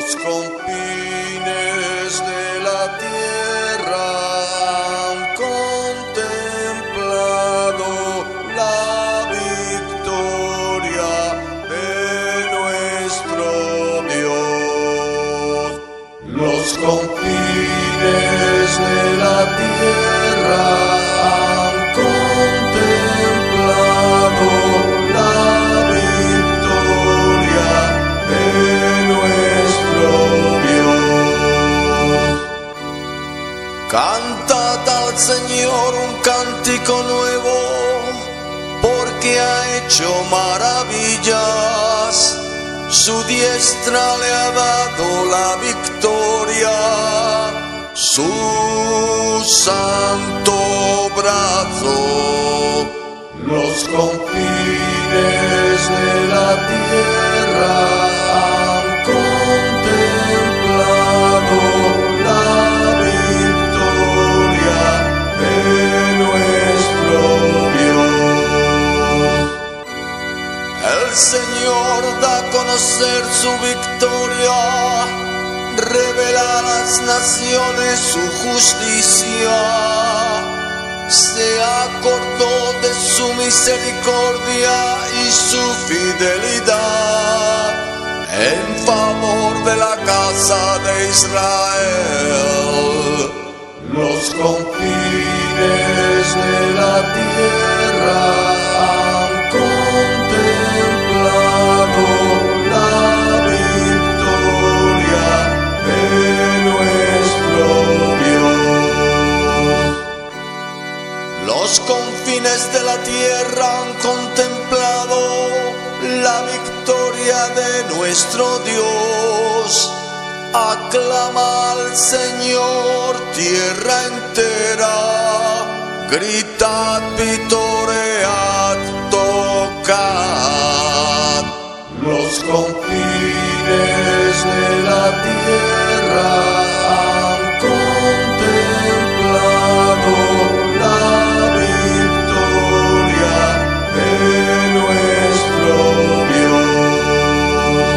confines de la tierra han contemplado la victoria de nuestro Dios. Los confines de la tierra han contemplado la victoria de nuestro Dios. Cantad al Señor un cántico nuevo, porque ha hecho maravillas. Su diestra le ha dado la victoria, su santo brazo. Los confines de la tierra han contemplado la victoria de nuestro Dios. El Señor da a conocer su victoria, revela a las naciones su justicia. Se acordó de su misericordia y su fidelidad en favor de la casa de Israel. Los confines de la tierra han contemplado la victoria de nuestro Dios. Los confines de la tierra han contemplado la victoria de nuestro Dios. Aclama al Señor, tierra entera, gritad, vitoread, tocad. Los confines de la tierra han contemplado la victoria de nuestro Dios.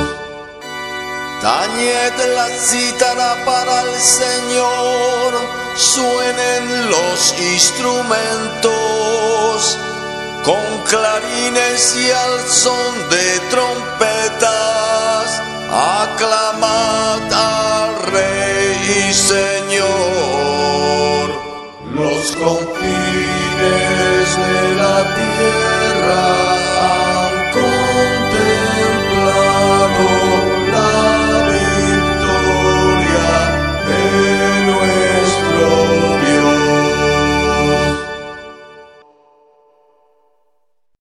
Tañed la cítara para el Señor, suenen los instrumentos, con clarines y al son de trompetas, aclamad al Rey y Señor. Los confines de la tierra